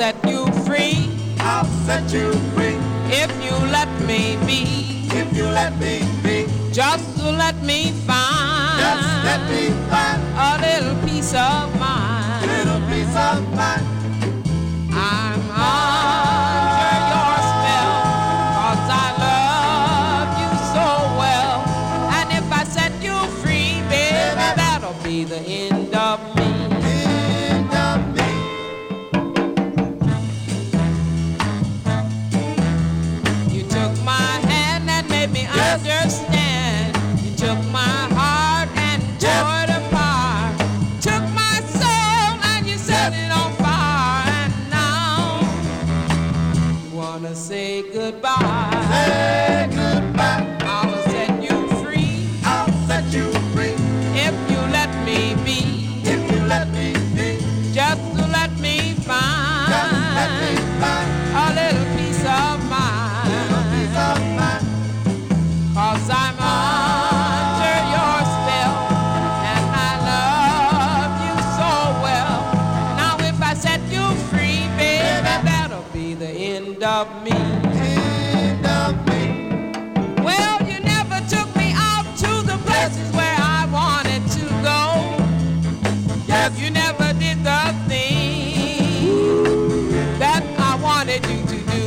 set you free. I'll set you free. If you let me be. If you let me be. Just to let me find. Just let me find. A little peace of mind. Little peace of mind. I'm under your spell, 'cause I love you so well. And if I set you free, baby, that'll be the end of me. End of me. You took my hand and made me understand. You took my heart and tore it apart. Took my soul and you set it on fire. And now you wanna say goodbye. Say goodbye. I'll set you free. I'll set you free. If you let me be. If you let me be. Just to let me find. Just let me find. A little peace of mind. Little peace of mind. 'Cause I'm under your spell, and I love you so well. Now if I set you free, baby, that'll be the end of me. End of me. Well, you never took me out to the places where I wanted to go. Yes. You never did the thing that I wanted you to do.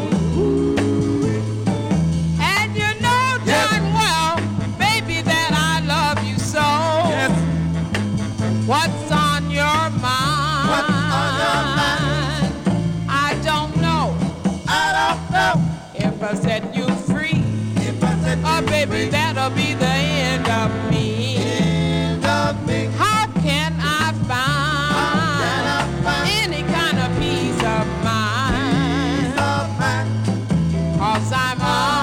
And you know darn well, baby, that I love you so. Yes. What's on your mind? What's on your mind? I don't know. I don't know. If I set you free, If I set you oh baby, free. that'll be the end of me. End of me. How can I can I find find any kind of peace of mind? Peace of mind. 'Cause I'm